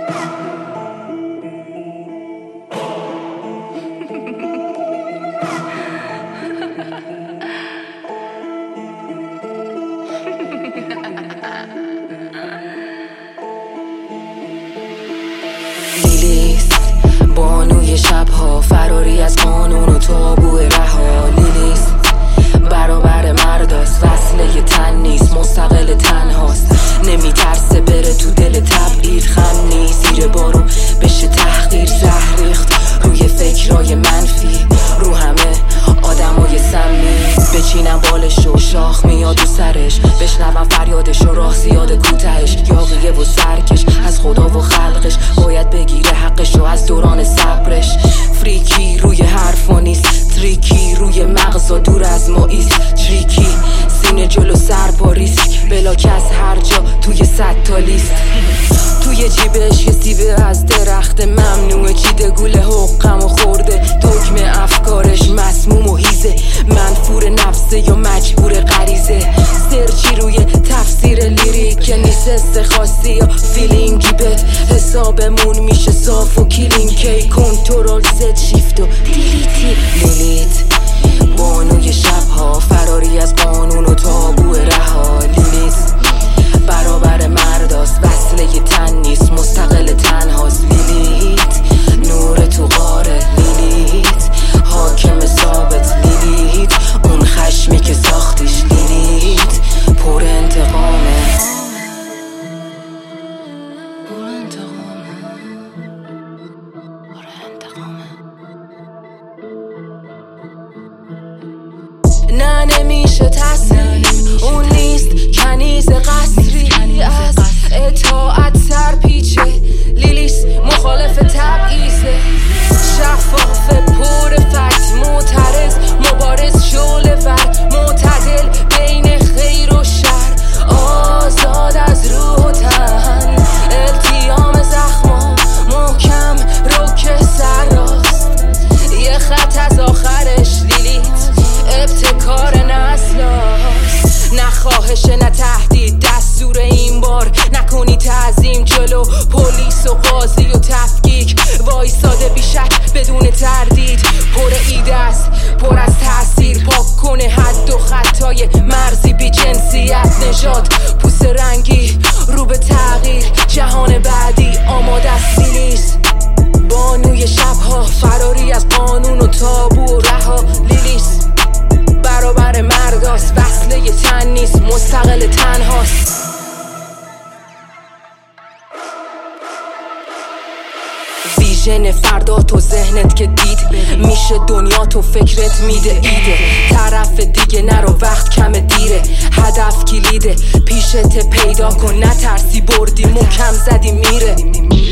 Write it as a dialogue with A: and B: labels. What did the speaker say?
A: لیلیست بانوی شبها، فراری از قانون و تابو رها. لیلیست برابر مرداست، وصله تن نیست، مستقل تنهاست. نمیترسه بره تو دل تبعید، خم نیست زیر بارو بشه تحقیر. زهر ریخت روی فکرای منفی، رو همه آدمای سمی. بچینم بالشو، شاخ میاد و سرش، بشنوم فریادش و راه زیاد کوتهش. یاقیه و سرکش از خدا و خلقش، باید بگیره حقشو از دوران صبرش. فریکی روی حرفا نیست، تریکی روی مغزا دور از ما ایست. تریکی سینه جلو سر پا ریسک، بلاک از هر جا توی 100 تا لیست. توی جیبش یه سیبه از درخت ممنوعه، چیده گوله حقم و خورده. دکمه افکارش مسموم و هیزه، منفور نفسه یا مجبور غریزه. سرچی روی تفسیر لیریک که نیست استخاصی یا فیلینگی. بد حسابمون میشه صاف و کلین کی، کنترل زد شیفت و دیلیتی. لیلیت بانوی شبها، فراری از قانون و تابو رها. لیلیت برابر مرداست، وصله تن نیست، مستقل تنهاست. لیلیت نور تو غاره، لیلیت حاکم ثابت. لیلیت اون خشمی که ساختیش، لیلیت پر انتقامه. نه نمیشه تصمیم، اون نیست کنیز قصری از اطاعت سرپیچه. لیلیس مخالف تبعیضه، شفاف پر فکت، معترض مبارز شعله ور، معتدل بین خیر و شر، آزاد از روح و تن. التیام زخمام محکم روک سر راست، یه خط از آخرش. لیلیت ابتکار نسلاست، نه خواهش نه تهدید، دستور این بار نکنی تعظیم. جلو پلیس و قاضی و تفکیک وایساده بیشک بدون تردید. پر ایده است، پر از تاثیر، پاک کنه حد و خطای مرزی. بی جنسیت، نژاد، پوست رنگی، رو به تغییر. جهان بعدی آماده است. لیلیس بانوی شبها، فراری از قانون و تابو و رها. لیلیس برابر مرداست، وصله تن نیست، مستقل تنهاست. ویژن فردا تو ذهنت که دید، میشه دنیا تو فکرت میده ایده. طرف دیگه نرو وقت کم دیره، هدف کلیده، پیشت پیدا کن نترسی، بردی محکم زدی میره.